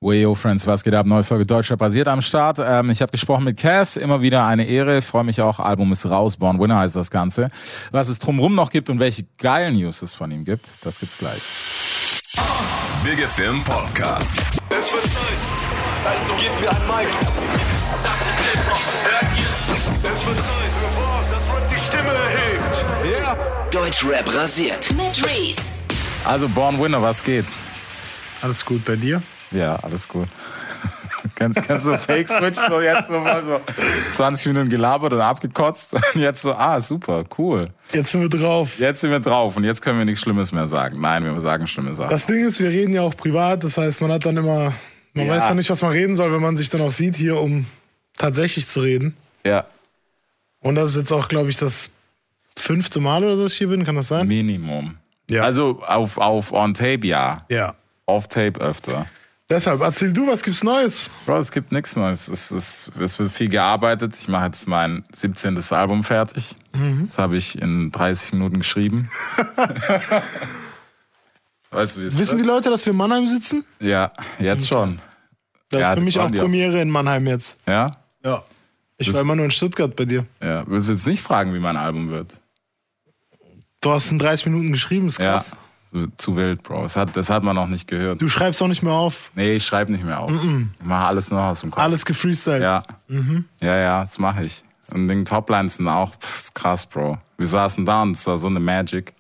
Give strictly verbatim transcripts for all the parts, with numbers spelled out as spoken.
Weyo Friends, was geht ab? Neue Folge Deutschrap basiert am Start. Ähm, ich habe gesprochen mit Cass, immer wieder eine Ehre. Freue mich auch, Album ist raus, Born Winner heißt das Ganze. Was es drumherum noch gibt und welche geilen News es von ihm gibt, das gibt's gleich. Big F M Podcast. Es wird Zeit, also gebt mir ein Mic. Das ist Hip-Hop, hört ihr? Es wird Zeit für was, das Rap die Stimme erhebt. Yeah. Deutschrap rasiert. Mit Reese. Also Born Winner, was geht? Alles gut bei dir? Ja, alles gut. Kannst, kannst du Fake switchen so jetzt so mal so zwanzig Minuten gelabert und abgekotzt und jetzt so, ah, super, cool. Jetzt sind wir drauf. Jetzt sind wir drauf und jetzt können wir nichts Schlimmes mehr sagen. Nein, wir sagen schlimme Sachen. Das Ding ist, wir reden ja auch privat, das heißt, man hat dann immer, man Ja. weiß dann nicht, was man reden soll, wenn man sich dann auch sieht hier, um tatsächlich zu reden. Ja, Und das ist jetzt auch, glaube ich, das fünfte Mal oder so, dass ich hier bin, kann das sein? Minimum. Ja. Also auf, auf On Tape ja, Ja. auf Tape öfter. Deshalb, erzähl du, was gibt's Neues? Bro, es gibt nichts Neues. Es, ist, es wird viel gearbeitet. Ich mache jetzt mein siebzehntes Album fertig. Mhm. Das habe ich in dreißig Minuten geschrieben. Weißt du, wie es Wissen die wird? Leute, dass wir in Mannheim sitzen? Ja, jetzt schon. Das Ja, ist für das mich wollen auch die auch. Premiere in Mannheim jetzt. Ja? Ja. Ich Das- war immer nur in Stuttgart bei dir. Ja. Willst du jetzt nicht fragen, wie mein Album wird? Du hast in dreißig Minuten geschrieben, ist krass. Ja. Zu wild, Bro. Das hat, das hat man noch nicht gehört. Du schreibst auch nicht mehr auf. Nee, ich schreibe nicht mehr auf. Ich mache alles nur aus dem Kopf. Alles gefreestylt. Ja. Ja, ja, das mache ich. Und den Toplines sind auch pff, ist krass, Bro. Wir saßen da und es war so eine Magic.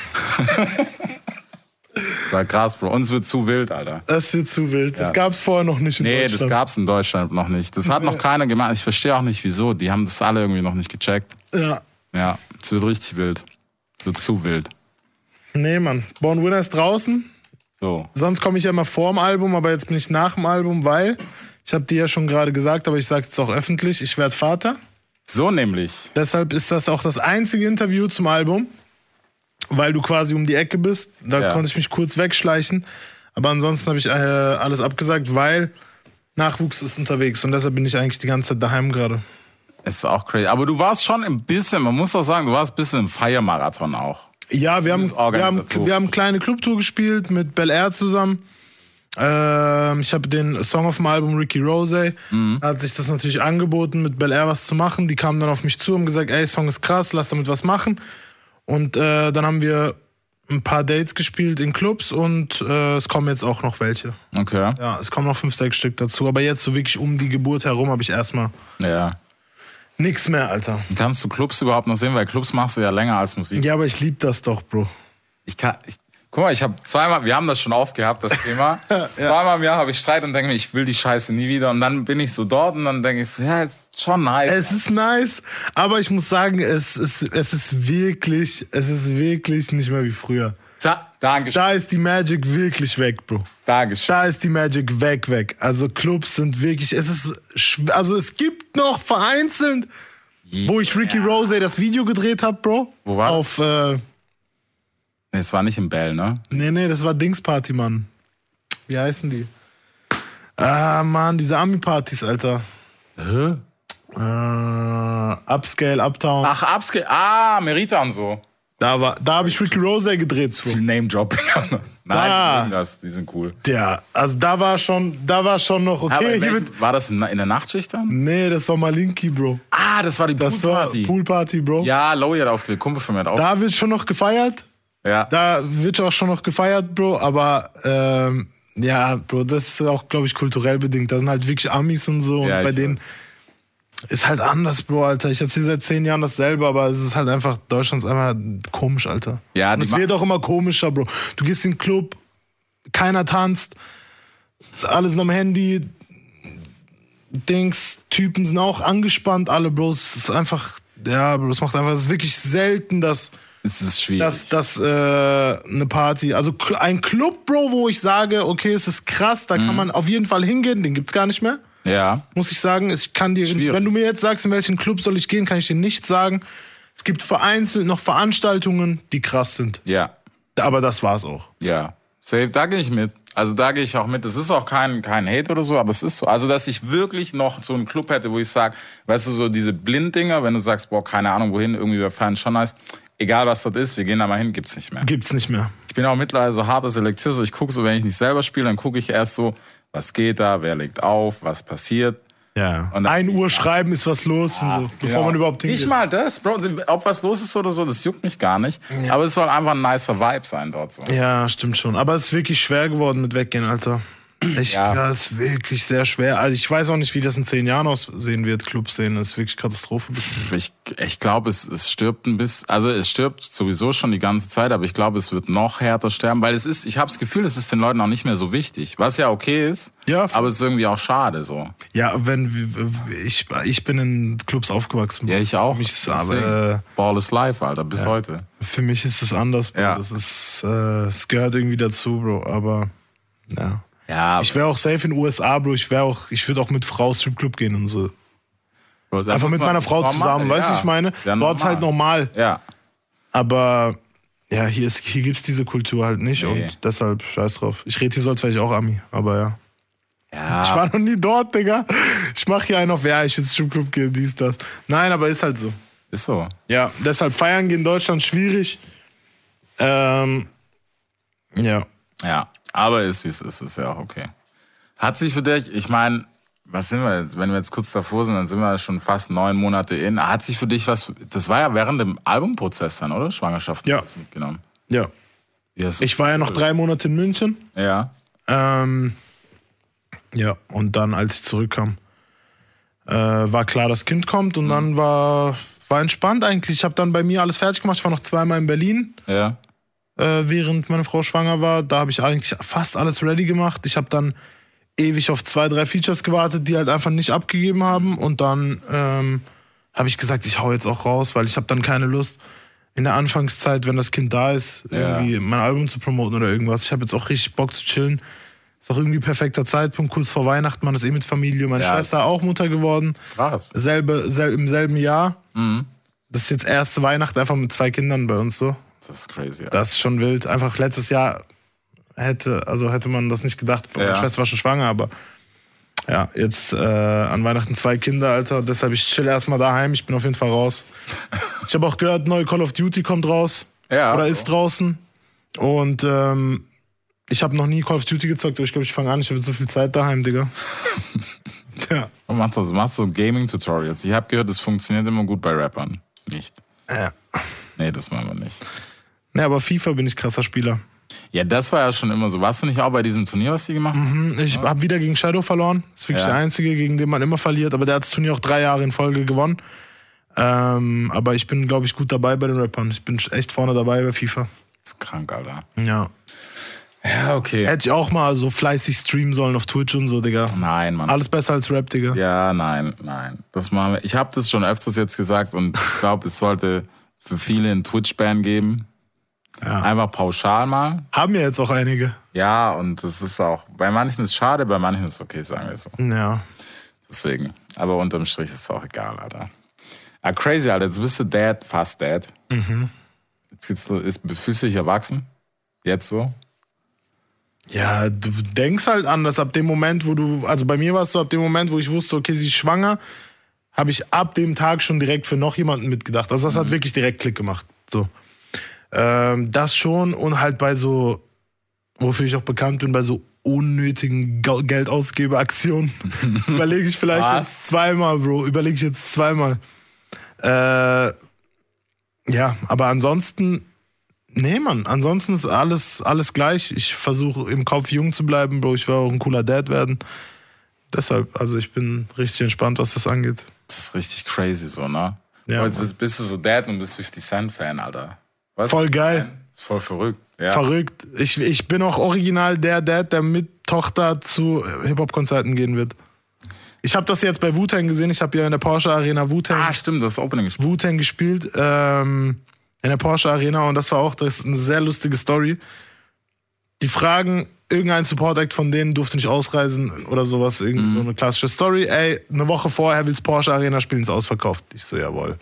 War krass, Bro. Uns wird zu wild, Alter. Das wird zu wild. Das Ja. gab's vorher noch nicht in Nee, Deutschland. das gab's in Deutschland noch nicht. Das hat noch keiner gemacht. Ich verstehe auch nicht, wieso. Die haben das alle irgendwie noch nicht gecheckt. Ja. Ja, es wird richtig wild. Es wird zu wild. Nee, Mann. Born Winner ist draußen. So. Sonst komme ich ja immer vor dem Album, aber jetzt bin ich nach dem Album, weil, ich habe dir ja schon gerade gesagt, aber ich sage es auch öffentlich, ich werde Vater. So nämlich. Deshalb ist das auch das einzige Interview zum Album, weil du quasi um die Ecke bist. Da Ja. konnte ich mich kurz wegschleichen. Aber ansonsten habe ich äh, alles abgesagt, weil Nachwuchs ist unterwegs. Und deshalb bin ich eigentlich die ganze Zeit daheim gerade. Es ist auch crazy. Aber du warst schon ein bisschen, man muss auch sagen, du warst ein bisschen im Feiermarathon auch. Ja, wir haben, bist wir, haben, Organisator. wir haben eine kleine Clubtour gespielt mit Bel Air zusammen. Ähm, ich habe den Song auf dem Album Ricky Rose. Mhm. Da hat sich das natürlich angeboten, mit Bel Air was zu machen. Die kamen dann auf mich zu und gesagt, ey, Song ist krass, lass damit was machen. Und äh, dann haben wir ein paar Dates gespielt in Clubs und äh, es kommen jetzt auch noch welche. Okay. Ja, es kommen noch fünf, sechs Stück dazu. Aber jetzt so wirklich um die Geburt herum habe ich erstmal Ja. nix mehr, Alter. Kannst du Clubs überhaupt noch sehen? Weil Clubs machst du ja länger als Musik. Ja, aber ich lieb das doch, Bro. Ich kann, ich, guck mal, ich habe zweimal, wir haben das schon oft gehabt, das Thema. Zweimal im Jahr habe ich Streit und denke mir, ich will die Scheiße nie wieder. Und dann bin ich so dort und dann denke ich so, ja, ist schon nice. Es ist nice, aber ich muss sagen, es ist, es ist wirklich, es ist wirklich nicht mehr wie früher. Da, Dankeschön. Da ist die Magic wirklich weg, Bro. Dankeschön. Da ist die Magic weg, weg. Also Clubs sind wirklich, es ist, schw- also es gibt noch vereinzelt, wo ich Ricky Rose das Video gedreht habe, Bro. Wo war das? Auf, äh, Nee, es war nicht im Bell, ne? nee, nee, das war Dingsparty, Mann. Wie heißen die? Ah, Mann, diese Ami-Partys, Alter. Hä? Äh, Upscale, Uptown. Ach, Upscale. Ah, Merita und so. Da war, da habe ich Ricky Rose gedreht zu. Viel Name-Dropping. Nein, Da. die mögen das, die sind cool. Ja, also da war schon, da war schon noch okay. Aber in Hier welchem- wird, war das in, in der Nachtschicht dann? nee, das war Malinki, Bro. Ah, das war die Das war Poolparty. Poolparty, Bro. Ja, Lowy hat aufgelegt, Kumpel von mir hat aufgelegt. Da wird schon noch gefeiert. Ja. Da wird auch schon noch gefeiert, Bro. Aber ähm, ja, Bro, das ist auch, glaube ich, kulturell bedingt. Da sind halt wirklich Amis und so. Und Ja, bei ich denen weiß. ist halt anders, Bro, Alter. Ich erzähle seit zehn Jahren dasselbe, aber es ist halt einfach, Deutschland ist einfach komisch, Alter. Ja, Und die es ma- wird auch immer komischer, Bro. Du gehst in den Club, keiner tanzt, alle sind am Handy, Dings, Typen sind auch angespannt, alle, Bro. Es ist einfach, ja, Bro, es macht einfach, es ist wirklich selten, dass, Es ist schwierig. dass, dass äh, eine Party, also kl- ein Club, Bro, wo ich sage, okay, es ist krass, da Mhm. kann man auf jeden Fall hingehen, den gibt's gar nicht mehr. ja. Muss ich sagen, ich kann dir, Schwierig. wenn du mir jetzt sagst, in welchen Club soll ich gehen, kann ich dir nicht sagen. Es gibt vereinzelt noch Veranstaltungen, die krass sind. Ja. Aber das war's auch. Ja. Safe, da gehe ich mit. Also da gehe ich auch mit. Es ist auch kein, kein Hate oder so, aber es ist so. Also, dass ich wirklich noch so einen Club hätte, wo ich sage, weißt du, so diese Blinddinger, wenn du sagst, boah, keine Ahnung wohin, irgendwie wir feiern schon nice. Egal was das ist, wir gehen da mal hin, gibt's nicht mehr. Gibt's nicht mehr. Ich bin auch mittlerweile so harter Selekteur, so ich gucke so, wenn ich nicht selber spiele, dann gucke ich erst so, Was geht da? Wer legt auf? Was passiert? Ja. Und dann- ein Uhr schreiben ist was los und so, bevor Genau. man überhaupt hingeht. Nicht mal das, Bro. Ob was los ist oder so, das juckt mich gar nicht. Aber es soll einfach ein nicer Vibe sein dort so. Ja, stimmt schon. Aber es ist wirklich schwer geworden mit Weggehen, Alter. Ich, Ja. ja, es ist wirklich sehr schwer. Also ich weiß auch nicht, wie das in zehn Jahren aussehen wird, Clubszene. Das ist wirklich Katastrophe. Ich, ich glaube, es, es stirbt ein bisschen, also es stirbt sowieso schon die ganze Zeit, aber ich glaube, es wird noch härter sterben, weil es ist, ich habe das Gefühl, es ist den Leuten auch nicht mehr so wichtig, was ja okay ist, Ja. aber es ist irgendwie auch schade so. Ja, wenn ich, ich bin in Clubs aufgewachsen. Ja, ich auch. Für mich ist, Deswegen. aber, äh, Ball is life, Alter, bis heute. für mich ist es anders, Bro. Ja. Das ist, äh, es gehört irgendwie dazu, Bro. Aber ja. Ja, Ich wäre auch safe in den U S A, Bro. Ich wäre auch, ich würde auch mit Frau Stripclub gehen und so. Bro, da Einfach muss mit man- meiner Frau normal, zusammen, weißt du, ja. was ich meine? Ja, Dort ist halt normal. Ja, Aber ja, hier, ist, hier gibt's diese Kultur halt nicht Nee. und deshalb scheiß drauf. Ich rede hier so, als wäre ich auch Ami, aber ja. ja. Ich war noch nie dort, Digga. Ich mach hier einen auf, ja, ich will Stripclub gehen, dies, das. Nein, aber ist halt so. Ist so. Ja, deshalb feiern gehen in Deutschland schwierig. Ähm, ja. Ja, aber ist wie es ist, ist ja auch okay. Hat sich für dich, ich meine, was sind wir jetzt? Wenn wir jetzt kurz davor sind, dann sind wir schon fast neun Monate in. Hat sich für dich was, das war ja während dem Albumprozess dann, oder? Schwangerschaft Ja. hast du mitgenommen. Ja. Ja, ist Ich war ja noch drei Monate in München. Ja. Ähm, ja, und dann, als ich zurückkam, äh, war klar, das Kind kommt und dann war, war entspannt eigentlich. Ich habe dann bei mir alles fertig gemacht. Ich war noch zweimal in Berlin, Ja. äh, während meine Frau schwanger war. Da habe ich eigentlich fast alles ready gemacht. Ich habe dann ewig auf zwei, drei Features gewartet, die halt einfach nicht abgegeben haben. Und dann ähm, habe ich gesagt, ich hau jetzt auch raus, weil ich habe dann keine Lust, in der Anfangszeit, wenn das Kind da ist, Ja. irgendwie mein Album zu promoten oder irgendwas. Ich habe jetzt auch richtig Bock zu chillen. Ist auch irgendwie perfekter Zeitpunkt, kurz vor Weihnachten. Man ist eh mit Familie. Meine Ja. Schwester auch Mutter geworden. Krass. Selbe, sel, im selben Jahr. Mhm. Das ist jetzt erste Weihnachten einfach mit zwei Kindern bei uns so. Das ist crazy. Ja. Das ist schon wild. Einfach letztes Jahr hätte, also hätte man das nicht gedacht. Meine Ja. Schwester war schon schwanger, aber ja, jetzt äh, an Weihnachten zwei Kinder, Alter. Deshalb, ich chill erstmal daheim. Ich bin auf jeden Fall raus. Ich habe auch gehört, neue Call of Duty kommt raus. Ja, Oder so. ist draußen. Und ähm, ich habe noch nie Call of Duty gezockt, aber ich glaube, ich fange an. Ich habe so viel Zeit daheim, Digga. ja. Und machst du machst so Gaming-Tutorials. Ich habe gehört, das funktioniert immer gut bei Rappern. Nicht. ja. Nee, das machen wir nicht. Ne, aber FIFA bin ich krasser Spieler. Ja, das war ja schon immer so. Warst du nicht auch bei diesem Turnier, was die gemacht haben? Ich habe wieder gegen Shadow verloren. Das ist wirklich Ja. der einzige, gegen den man immer verliert. Aber der hat das Turnier auch drei Jahre in Folge gewonnen. Ähm, aber ich bin, glaube ich, gut dabei bei den Rappern. Ich bin echt vorne dabei bei FIFA. Das ist krank, Alter. Ja. Ja, okay. Hätte ich auch mal so fleißig streamen sollen auf Twitch und so, Digga. Nein, Mann. Alles besser als Rap, Digga. Ja, nein, nein. Das machen wir. Ich habe das schon öfters jetzt gesagt und ich glaube, es sollte für viele einen Twitch-Ban geben. Ja. Einfach pauschal mal. Haben ja jetzt auch einige. Ja, und das ist auch, bei manchen ist es schade, bei manchen ist es okay, sagen wir so. Ja. Deswegen. Aber unterm Strich ist es auch egal, Alter. Ah, crazy, Alter. Jetzt bist du Dad, fast Dad. Mhm. Jetzt geht's, ist, fühlst du dich erwachsen? Jetzt so? Ja, du denkst halt anders ab dem Moment, wo du, also bei mir war es so, ab dem Moment, wo ich wusste, okay, sie ist schwanger, habe ich ab dem Tag schon direkt für noch jemanden mitgedacht. Also das hat wirklich direkt Klick gemacht. So. Ähm, das schon und halt bei so, wofür ich auch bekannt bin, bei so unnötigen Ga- Geldausgebeaktionen überlege ich vielleicht Was? jetzt zweimal, Bro, überlege ich jetzt zweimal. Äh, ja, aber ansonsten, nee, Mann, ansonsten ist alles, alles gleich. Ich versuche im Kopf jung zu bleiben, Bro, ich will auch ein cooler Dad werden. Deshalb, also ich bin richtig entspannt, was das angeht. Das ist richtig crazy so, ne? Ja, Jetzt ist- bist du so Dad und bist fifty Cent Fan, Alter. Weißt Voll du, geil. was ich meine? Ist voll verrückt. Ja. Verrückt. Ich, ich bin auch original der Dad, der mit Tochter zu Hip-Hop-Konzerten gehen wird. Ich habe das jetzt bei Wu-Tang gesehen. Ich habe ja in der Porsche Arena Wu-Tang Ah, stimmt, das Opening gespielt. Wu-Tang gespielt. Ähm, in der Porsche Arena. Und das war auch das ist eine sehr lustige Story. Die fragen, irgendein Support-Act von denen durfte nicht ausreisen oder sowas. Irgendwie Mhm. so eine klassische Story. Ey, eine Woche vorher will's Porsche Arena spielen, ist ausverkauft. Ich so, jawohl.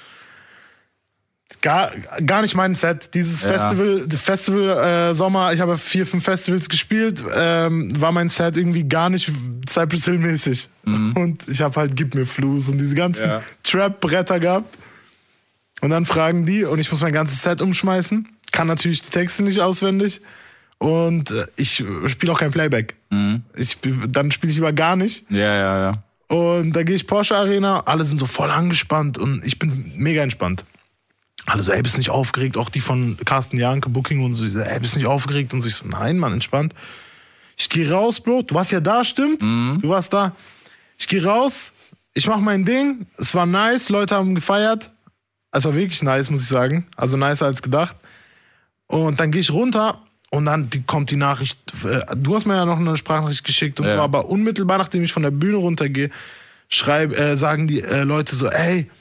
Gar, gar nicht mein Set. Dieses Ja. Festival, Festival äh, Sommer, ich habe vier, fünf Festivals gespielt, ähm, war mein Set irgendwie gar nicht Cypress Hill mäßig. Und ich habe halt Gib mir Fluss und diese ganzen Ja. Trap-Bretter gehabt. Und dann fragen die und ich muss mein ganzes Set umschmeißen. Kann natürlich die Texte nicht auswendig. Und äh, ich spiele auch kein Playback. Mhm. Ich, dann spiele ich lieber gar nicht. Ja, ja, ja. Und da gehe ich Porsche Arena, alle sind so voll angespannt und ich bin mega entspannt. Alle so, ey, bist nicht aufgeregt? Auch die von Carsten Janke, Booking und so, ey, bist nicht aufgeregt? Und so, ich so, nein, Mann, entspannt. Ich gehe raus, Bro, du warst ja da, stimmt? Mhm. Du warst da. Ich gehe raus, ich mache mein Ding, es war nice, Leute haben gefeiert. Es war wirklich nice, muss ich sagen. Also nicer als gedacht. Und dann gehe ich runter und dann die, kommt die Nachricht. Äh, du hast mir ja noch eine Sprachnachricht geschickt und ja. so, aber unmittelbar nachdem ich von der Bühne runtergehe, schreib, äh, sagen die äh, Leute so, ey,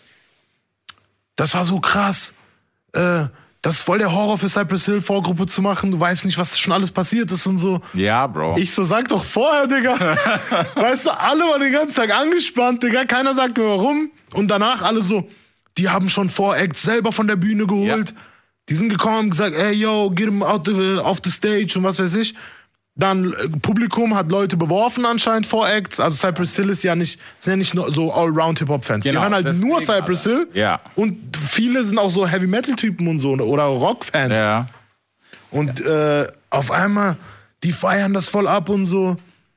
das war so krass. Äh, das ist voll der Horror für Cypress Hill, Vorgruppe zu machen. Du weißt nicht, was schon alles passiert ist und so. Ja, Bro. Ich so, sag doch vorher, Digga. Weißt du, alle waren den ganzen Tag angespannt, Digga. Keiner sagt mir warum. Und danach alle so, die haben schon Voracts selber von der Bühne geholt. Ja. Die sind gekommen und gesagt, ey, yo, get him out the, off the stage und was weiß ich. Dann äh, Publikum hat Leute beworfen anscheinend, Voracts. Also Cypress Hill ist ja nicht, sind ja nicht nur so Allround-Hip-Hop-Fans. Genau, die hören halt deswegen, nur Cypress Alter. Hill. Ja. Und viele sind auch so Heavy-Metal-Typen und so oder Rock-Fans. Ja. Und äh, auf einmal, die feiern das voll ab und so.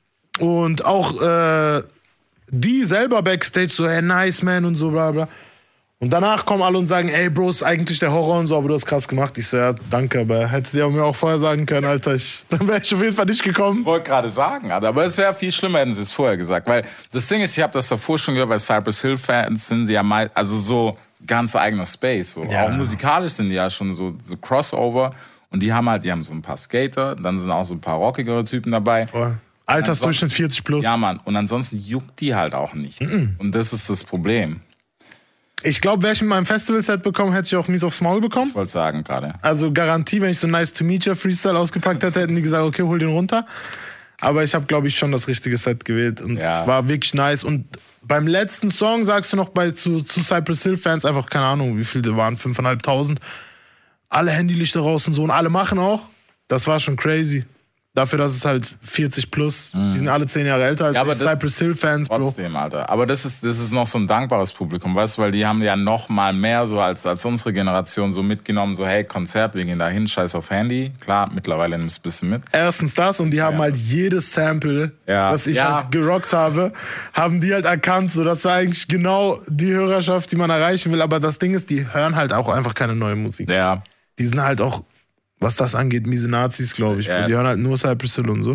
Und auch äh, die selber Backstage so, hey, nice, man und so, bla bla. Und danach kommen alle und sagen, ey, Bro, ist eigentlich der Horror und so, aber du hast krass gemacht. Ich so, ja, danke, aber hättet ihr mir auch vorher sagen können, Alter, ich, dann wäre ich auf jeden Fall nicht gekommen. Ich wollte gerade sagen, Alter, aber es wäre viel schlimmer, hätten sie es vorher gesagt. Weil das Ding ist, ich habe das davor schon gehört, weil Cypress Hill-Fans sind ja mal, also so ganz eigener Space. So. Ja. Auch musikalisch sind die ja schon so, so Crossover. Und die haben halt, die haben so ein paar Skater, dann sind auch so ein paar rockigere Typen dabei. Voll. Altersdurchschnitt vierzig plus. Ja, Mann. Und ansonsten juckt die halt auch nicht. Mm-mm. Und das ist das Problem. Ich glaube, wäre ich mit meinem Festival-Set bekommen, hätte ich auch mies aufs Maul bekommen. Ich wollte sagen gerade. Also Garantie, wenn ich so Nice to Meet You Freestyle ausgepackt hätte, hätten die gesagt, okay, hol den runter. Aber ich habe, glaube ich, schon das richtige Set gewählt. Und Ja. es war wirklich nice. Und beim letzten Song sagst du noch bei zu, zu Cypress Hill-Fans einfach, keine Ahnung, wie viele waren, fünftausendfünfhundert. Alle Handylichter raus und so. Und alle machen auch. Das war schon crazy. Dafür, dass es halt vierzig plus, die sind alle zehn Jahre älter als Ja, aber ich, das- Cypress Hill-Fans, Bro. Trotzdem, Alter. Aber das ist, das ist noch so ein dankbares Publikum, weißt du, weil die haben ja noch mal mehr so als, als unsere Generation so mitgenommen, so hey, Konzert, wir gehen da hin, scheiß auf Handy. Klar, mittlerweile nimmst du ein bisschen mit. Erstens das und die haben halt jedes Sample, Ja. das ich Ja. halt gerockt habe, haben die halt erkannt. So, das war eigentlich genau die Hörerschaft, die man erreichen will. Aber das Ding ist, die hören halt auch einfach keine neue Musik. Ja. Die sind halt auch, was das angeht, miese Nazis, glaube ich. Ja. Die hören halt nur Cypress Hill und so.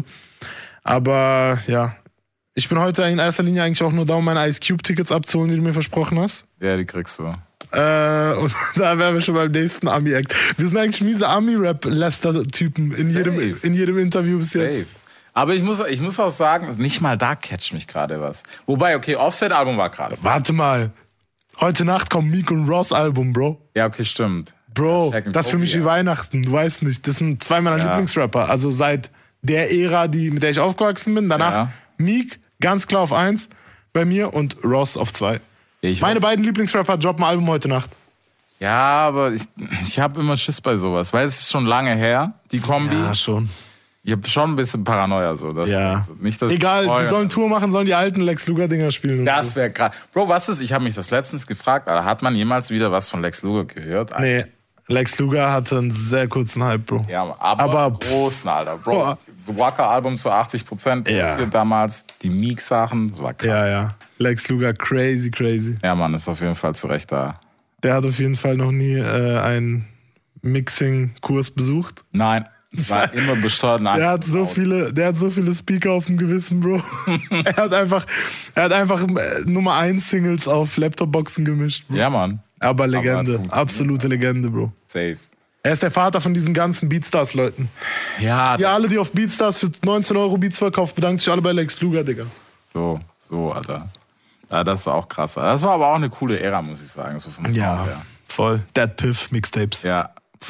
Aber ja, ich bin heute in erster Linie eigentlich auch nur da, um meine Ice Cube Tickets abzuholen, die du mir versprochen hast. Ja, die kriegst du. Äh, und da wären wir schon beim nächsten Ami-Act. Wir sind eigentlich miese Ami-Rap-Lester-Typen in jedem, Safe. in jedem Interview bis jetzt. Safe. Aber ich muss, ich muss auch sagen, nicht mal da catcht mich gerade was. Wobei, okay, Offset-Album war krass. Warte mal. Heute Nacht kommt Meek und Ross Album, Bro. Ja, okay, stimmt. Bro, Shaq and das ist für Kobe, mich ja. wie Weihnachten. Du weißt nicht. Das sind zwei meiner Ja. Lieblingsrapper. Also seit der Ära, die, mit der ich aufgewachsen bin. Danach Ja. Meek, ganz klar auf eins bei mir und Ross auf zwei. Ich Meine hoffe- beiden Lieblingsrapper droppen Album heute Nacht. Ja, aber ich, ich habe immer Schiss bei sowas, weil es ist schon lange her, die Kombi. schon. Ich habe schon ein bisschen Paranoia so. Dass, Ja. also nicht, dass Egal, oh, die ja. sollen Tour machen, sollen die alten Lex Luger-Dinger spielen. und Das so. wäre krass. Bro, was ist? Ich habe mich das letztens gefragt, Alter, hat man jemals wieder was von Lex Luger gehört? Nee, Lex Luger hatte einen sehr kurzen Hype, Bro. Ja, aber, Aber, pff, großen, Alter. Bro, boah. das Waka-Album zu achtzig Prozent Ja. produziert damals, die Meek-Sachen, das war krass. Ja, ja. Lex Luger, crazy, crazy. Ja, Mann, ist auf jeden Fall zu Recht da. Der hat auf jeden Fall noch nie äh, einen Mixing-Kurs besucht. Nein, es war immer besteuert. Nein, Der hat so viele, der hat so viele Speaker auf dem Gewissen, Bro. er hat einfach, er hat einfach äh, Nummer eins Singles auf Laptop-Boxen gemischt, Bro. Ja, Mann. Aber hat Legende, funktioniert, absolute Legende, Bro. Safe. Er ist der Vater von diesen ganzen Beatstars-Leuten. Ja, Die alle, die auf Beatstars für neunzehn Euro Beats verkauft, bedanken sich alle bei Lex Luger, Digga. so, so, Alter. Ja, das ist auch krass. Das war aber auch eine coole Ära, muss ich sagen, so vom Sound her. voll. Dead Piff Mixtapes. Ja.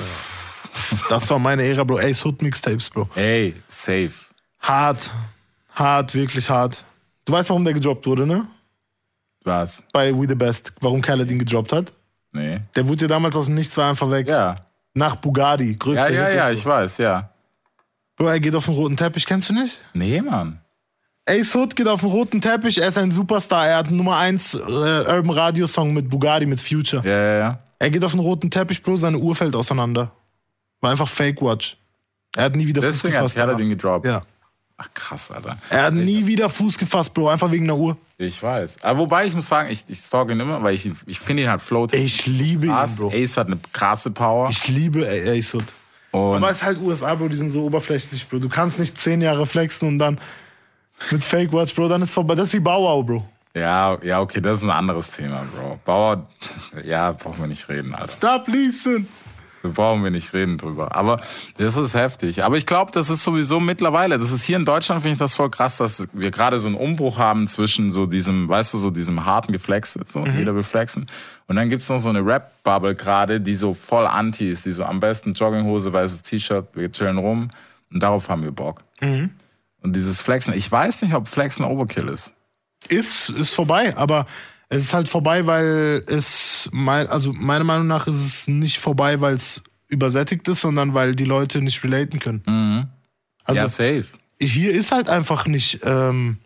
Das war meine Ära, Bro. Ace Hood Mixtapes, Bro. Ey, safe. Hart. Hart, wirklich hart. Du weißt, warum der gedroppt wurde, ne? Was? Bei We The Best. Warum Khaled den gedroppt hat? Nee. Der wurde ja damals aus dem Nichts, war einfach weg. Ja. Nach Bugatti. Ja, Größter ja, Hit ja, und ich so. weiß, ja. Bro, er geht auf den roten Teppich, kennst du nicht? Nee, Mann. Ace Hood geht auf den roten Teppich, er ist ein Superstar. Er hat einen Nummer eins äh, Urban Radio Song mit Bugatti, mit Future. Ja, ja, ja. Er geht auf den roten Teppich, Bro, seine Uhr fällt auseinander. War einfach Fake Watch. Er hat nie wieder Fuß Deswegen hat gefasst. Kerle danach. den gedroppt. Ja. Ach krass, Alter. Er hat nie wieder Fuß gefasst, Bro. Einfach wegen der Uhr. Ich weiß. Aber wobei, ich muss sagen, ich, ich stalk ihn immer, weil ich, ich finde ihn halt floating. Ich liebe ihn, krass. Bro. Ace hat eine krasse Power. Ich liebe Ace Hood. Und Aber es ist halt U S A, Bro, die sind so oberflächlich, Bro. Du kannst nicht zehn Jahre flexen und dann mit Fake Watch, Bro, dann ist vorbei. Das ist wie Bauau, Bro. ja, ja, okay, das ist ein anderes Thema, Bro. Bauer, ja, brauchen wir nicht reden, Alter. Stop listen. Da brauchen wir nicht reden drüber. Aber das ist heftig. Aber ich glaube, das ist sowieso mittlerweile, das ist hier in Deutschland, finde ich das voll krass, dass wir gerade so einen Umbruch haben zwischen so diesem, weißt du, so diesem harten Geflexe, so mhm. jeder will flexen. Und dann gibt's noch so eine Rap-Bubble gerade, die so voll anti ist, die so am besten Jogginghose, weißes T-Shirt, wir chillen rum und darauf haben wir Bock. Mhm. Und dieses Flexen, ich weiß nicht, ob Flexen Overkill ist. Ist, ist vorbei, aber es ist halt vorbei, weil es, mein, also meiner Meinung nach ist es nicht vorbei, weil es übersättigt ist, sondern weil die Leute nicht relaten können. Mhm. Also ja, safe. Hier ist halt einfach nicht, ähm,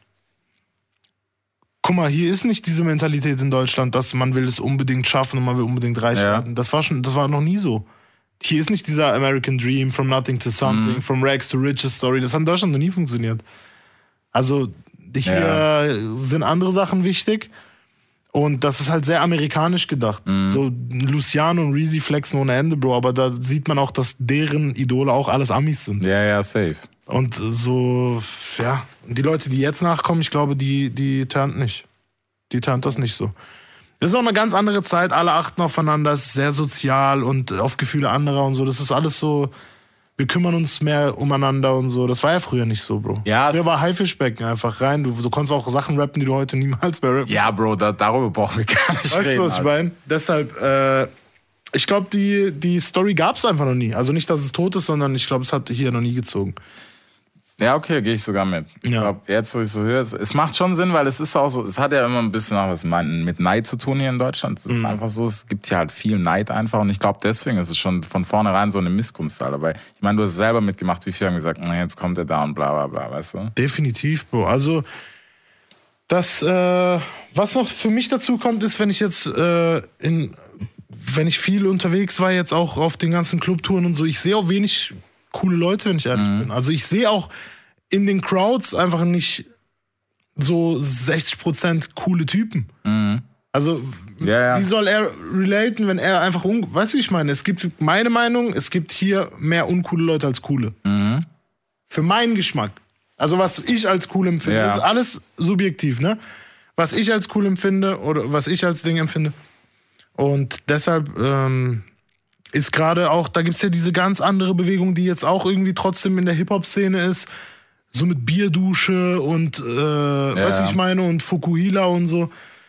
guck mal, hier ist nicht diese Mentalität in Deutschland, dass man will es unbedingt schaffen und man will unbedingt reich Ja. werden. Das war schon, das war noch nie so. Hier ist nicht dieser American Dream, from nothing to something, Mhm. from rags to riches Story. Das hat in Deutschland noch nie funktioniert. Also hier Ja. sind andere Sachen wichtig. Und das ist halt sehr amerikanisch gedacht. Mhm. So Luciano und Reezy flexen ohne Ende, Bro. Aber da sieht man auch, dass deren Idole auch alles Amis sind. Ja, ja, safe. Und so, ja. Und die Leute, die jetzt nachkommen, ich glaube, die, die turnt nicht. Die turnt das nicht so. Das ist auch eine ganz andere Zeit. Alle achten aufeinander. Es ist sehr sozial und auf Gefühle anderer und so. Das ist alles so. Wir kümmern uns mehr umeinander und so. Das war ja früher nicht so, Bro. Ja, früher es- war Haifischbecken einfach rein. Du, du konntest auch Sachen rappen, die du heute niemals mehr rappen. Ja, Bro, da, darüber brauchen wir gar nicht Weißt reden. du, was ich Alter. meine? Deshalb, äh, ich glaube, die, die Story gab es einfach noch nie. Also nicht, dass es tot ist, sondern ich glaube, es hat hier noch nie gezogen. Ja, okay, gehe ich sogar mit. Ich Ja. glaub, jetzt, wo ich so höre, es, es macht schon Sinn, weil es ist auch so, es hat ja immer ein bisschen auch was mit Neid zu tun hier in Deutschland. Es ist Mhm. einfach so, es gibt hier halt viel Neid einfach und ich glaube, deswegen ist es schon von vornherein so eine Missgunst da dabei. Ich meine, du hast selber mitgemacht, wie viele haben gesagt, na, jetzt kommt er da und bla bla bla, weißt du? Definitiv, Bro. Also, das, äh, was noch für mich dazu kommt, ist, wenn ich jetzt äh, in, wenn ich viel unterwegs war, jetzt auch auf den ganzen Clubtouren und so, ich sehe auch wenig coole Leute, wenn ich ehrlich Mhm. bin. Also ich sehe auch in den Crowds einfach nicht so sechzig Prozent coole Typen. Also, Ja, ja. wie soll er relaten, wenn er einfach, un weißt du, wie ich meine? Es gibt meine Meinung, es gibt hier mehr uncoole Leute als coole. Mhm. Für meinen Geschmack. Also was ich als cool empfinde, Ja. ist alles subjektiv, ne? Was ich als cool empfinde oder was ich als Ding empfinde. Und deshalb ähm, ist gerade auch, da gibt's ja diese ganz andere Bewegung, die jetzt auch irgendwie trotzdem in der Hip-Hop-Szene ist. So mit Bierdusche und, äh, weißt du, wie ich meine? Und Fukuhila und so.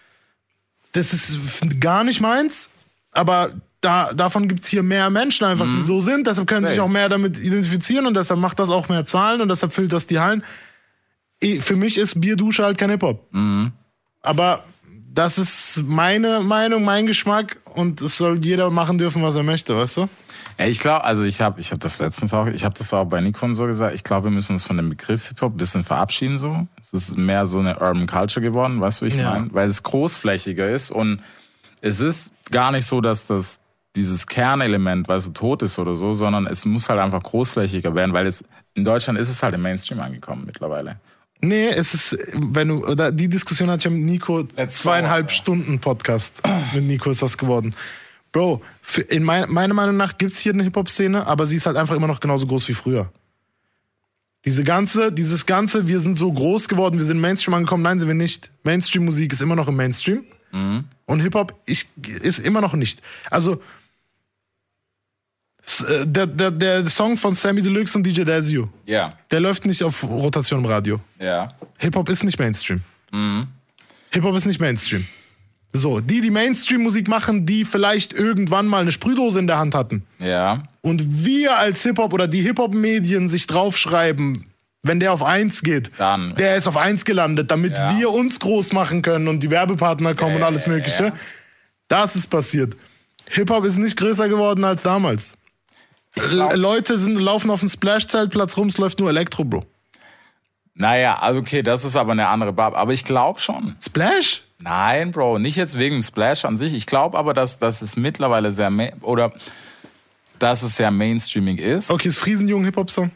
Das ist gar nicht meins, aber da, davon gibt's hier mehr Menschen einfach, die so sind. Deshalb können sich Safe. auch mehr damit identifizieren und deshalb macht das auch mehr Zahlen und deshalb füllt das die Hallen. Eh, Für mich ist Bierdusche halt kein Hip-Hop. Aber das ist meine Meinung, mein Geschmack und es soll jeder machen dürfen, was er möchte, weißt du? Ja, ich glaube, also ich habe ich hab das letztens auch, ich habe das auch bei Nikon so gesagt, ich glaube, wir müssen uns von dem Begriff Hip-Hop ein bisschen verabschieden so. Es ist mehr so eine Urban Culture geworden, weißt du, wie ich Ja. meine? Weil es großflächiger ist und es ist gar nicht so, dass das dieses Kernelement, weißt du, tot ist oder so, sondern es muss halt einfach großflächiger werden, weil es in Deutschland ist es halt im Mainstream angekommen mittlerweile. Nee, es ist, wenn du, oder die Diskussion hatte ich mit Nico, Let's zweieinhalb go. Stunden Podcast mit Nico ist das geworden. Bro, für, in mein, meiner Meinung nach gibt's hier eine Hip-Hop-Szene, aber sie ist halt einfach immer noch genauso groß wie früher. Diese ganze, dieses ganze, wir sind so groß geworden, wir sind Mainstream angekommen, nein, sind wir nicht. Mainstream-Musik ist immer noch im Mainstream. Und Hip-Hop ich, ist immer noch nicht. Also, s- äh, der, der, der Song von Sammy Deluxe und D J Dazio, Ja, der läuft nicht auf Rotation im Radio. ja. Hip-Hop ist nicht Mainstream. Hip-Hop ist nicht Mainstream. So, die, die Mainstream-Musik machen, die vielleicht irgendwann mal eine Sprühdose in der Hand hatten. Ja, Und wir als Hip-Hop oder die Hip-Hop-Medien sich draufschreiben, wenn der auf eins geht, Dann. der ist auf eins gelandet, damit Ja. wir uns groß machen können und die Werbepartner kommen und Ja, alles ja, Mögliche. ja. Das ist passiert. Hip-Hop ist nicht größer geworden als damals. glaub- L- Leute sind, laufen auf dem Splash-Zeltplatz rum, es läuft nur Elektro, Bro. naja, also okay, das ist aber eine andere Bab. Aber ich glaube schon. Splash? Nein, Bro, nicht jetzt wegen dem Splash an sich. Ich glaube aber, dass, dass es mittlerweile sehr, ma- oder dass es sehr mainstreaming ist. Okay, ist Friesenjungen Hip-Hop-Song?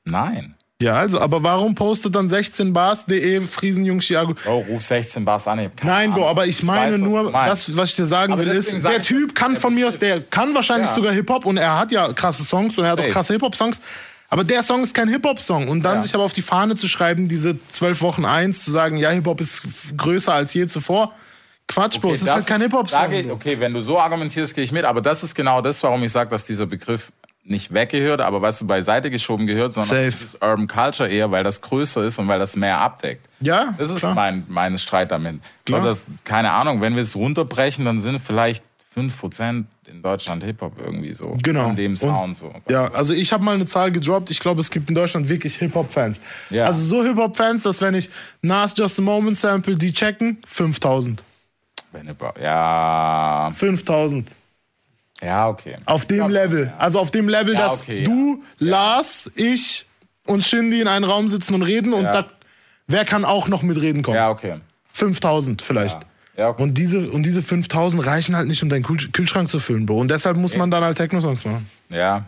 Nein. Ja, also, aber warum postet dann sechzehn bars punkt de Friesenjung Chiago? Oh, ruf sechzehn Bars an. Nein, Bro, aber ich meine weiß, nur, was das, was ich dir sagen aber will, ist, sag der ich, Typ kann von mir aus, der kann wahrscheinlich ja. sogar Hip-Hop und er hat ja krasse Songs und er hat auch Safe. krasse Hip-Hop-Songs. Aber der Song ist kein Hip-Hop-Song. Und dann Ja. sich aber auf die Fahne zu schreiben, diese zwölf Wochen eins, zu sagen, ja, Hip-Hop ist größer als je zuvor. Quatsch, Bro, es ist das halt kein da Hip-Hop-Song. geht- Okay, wenn du so argumentierst, gehe ich mit. Aber das ist genau das, warum ich sage, dass dieser Begriff nicht weggehört, aber weißt du, beiseite geschoben gehört, sondern Safe. dieses Urban Culture eher, weil das größer ist und weil das mehr abdeckt. Ja, Das ist klar. mein, mein Streit damit. Klar. Und das, keine Ahnung, wenn wir es runterbrechen, dann sind vielleicht fünf Prozent in Deutschland Hip-Hop irgendwie so. Genau. Von dem Sound Und, so. Ja, also ich habe mal eine Zahl gedroppt. Ich glaube, es gibt in Deutschland wirklich Hip-Hop-Fans. Ja. Also so Hip-Hop-Fans, dass wenn ich Nas Just a Moment Sample, die checken, fünftausend. Wenn Hip-Hop. Ja. fünftausend. Ja, okay. Auf dem Level. Also auf dem Level, Ja, dass okay, du, Lars, ich und Shindy in einem Raum sitzen und reden und Ja. da, wer kann auch noch mitreden kommen? Ja, okay. fünftausend vielleicht. Ja, okay. Und diese, und diese fünftausend reichen halt nicht, um deinen Kühl- Kühlschrank zu füllen, Bro. Und deshalb muss man dann halt Techno-Songs machen. Ja.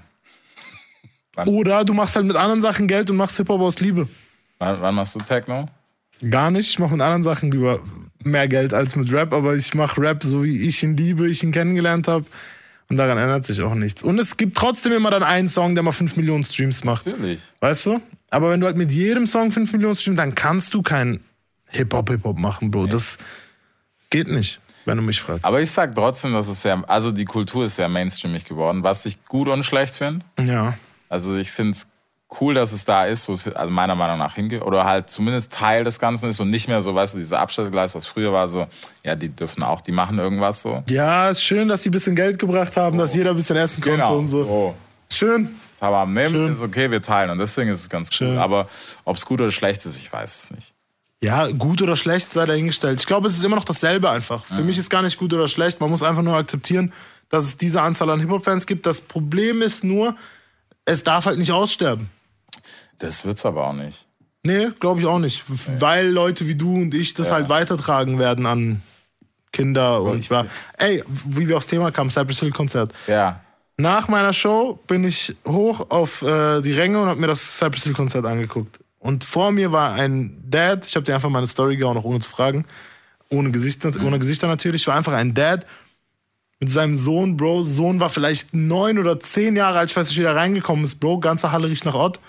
Oder du machst halt mit anderen Sachen Geld und machst Hip-Hop aus Liebe. Wann, wann machst du Techno? Gar nicht. Ich mache mit anderen Sachen lieber mehr Geld als mit Rap, aber ich mache Rap so, wie ich ihn liebe, ich ihn kennengelernt habe. Und daran ändert sich auch nichts. Und es gibt trotzdem immer dann einen Song, der mal fünf Millionen Streams macht. Natürlich. Weißt du? Aber wenn du halt mit jedem Song fünf Millionen Streams, dann kannst du kein Hip-Hop-Hip-Hop machen, Bro. Das geht nicht, wenn du mich fragst. Aber ich sag trotzdem, dass es sehr, also die Kultur ist sehr mainstreamig geworden, was ich gut und schlecht finde. Ja. Also ich finde es cool, dass es da ist, wo es also meiner Meinung nach hingeht. Oder halt zumindest Teil des Ganzen ist und nicht mehr so, weißt du, diese Abstellgleis, was früher war, so, ja, die dürfen auch, die machen irgendwas so. Ja, ist schön, dass die ein bisschen Geld gebracht haben, dass jeder ein bisschen essen konnte Genau. und so. So. Schön. Aber am Nehmen Schön. ist okay, wir teilen. Und deswegen ist es ganz cool. Schön. Aber ob es gut oder schlecht ist, ich weiß es nicht. Ja, gut oder schlecht sei dahingestellt. Ich glaube, es ist immer noch dasselbe einfach. Für mich ist gar nicht gut oder schlecht. Man muss einfach nur akzeptieren, dass es diese Anzahl an Hip-Hop-Fans gibt. Das Problem ist nur, es darf halt nicht aussterben. Das wird's aber auch nicht. Nee, glaube ich auch nicht. Weil Leute wie du und ich das Ja. halt weitertragen werden an Kinder. Und ich- war, ey, wie wir aufs Thema kamen, Cypress Hill Konzert. Ja. Nach meiner Show bin ich hoch auf äh, die Ränge und habe mir das Cypress Hill Konzert angeguckt. Und vor mir war ein Dad, ich habe dir einfach meine Story gehauen, auch ohne zu fragen. Ohne, Gesicht, ohne Gesichter natürlich. War einfach ein Dad mit seinem Sohn, Bro. Sohn war vielleicht neun oder zehn Jahre alt, ich weiß nicht, wie der reingekommen ist, Bro. Ganze Halle riecht nach Ott.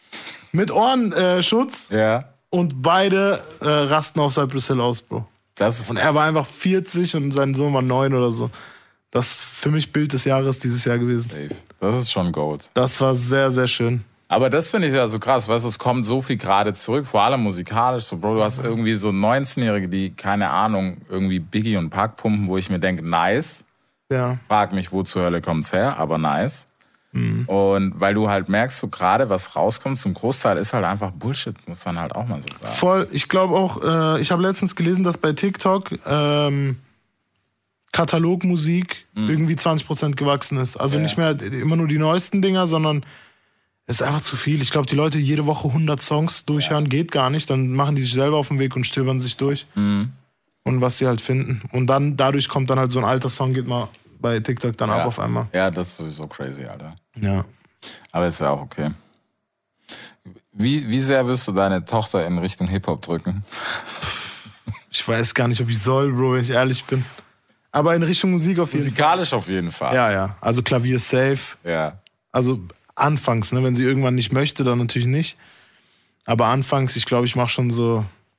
Mit Ohrenschutz. Ja. Und beide äh, rasten auf Cypress Hill aus, Bro. Das ist Und er war einfach vierzig und sein Sohn war neun oder so. Das ist für mich Bild des Jahres dieses Jahr gewesen. safe. Das ist schon Gold. Das war sehr, sehr schön. Aber das finde ich ja so krass, weißt du, es kommt so viel gerade zurück, vor allem musikalisch. So, Bro, du hast irgendwie so neunzehnjährige, die, keine Ahnung, irgendwie Biggie und Pac pumpen, wo ich mir denke, nice. Ja. Frag mich, wo zur Hölle kommt's her, aber nice. Und weil du halt merkst, so gerade was rauskommt, zum Großteil ist halt einfach Bullshit, muss man halt auch mal so sagen. Voll. Ich glaube auch, äh, ich habe letztens gelesen, dass bei TikTok ähm, Katalogmusik irgendwie zwanzig Prozent gewachsen ist. Also Ja. nicht mehr immer nur die neuesten Dinger, sondern es ist einfach zu viel. Ich glaube, die Leute, die jede Woche hundert Songs durchhören, geht gar nicht. Dann machen die sich selber auf den Weg und stöbern sich durch. Und was sie halt finden. Und dann, dadurch kommt dann halt so ein alter Song, geht mal bei TikTok dann ja. ab auf einmal. Ja, das ist sowieso crazy, Alter. Ja. Aber ist ja auch okay. Wie, wie sehr wirst du deine Tochter in Richtung Hip-Hop drücken? Ich weiß gar nicht, ob ich soll, Bro, wenn ich ehrlich bin. Aber in Richtung Musik auf jeden Fall. Musikalisch auf jeden Fall. Ja, ja. Also Klavier safe. Ja. Also anfangs, ne? Wenn sie irgendwann nicht möchte, dann natürlich nicht. Aber anfangs, ich glaube, ich mache schon so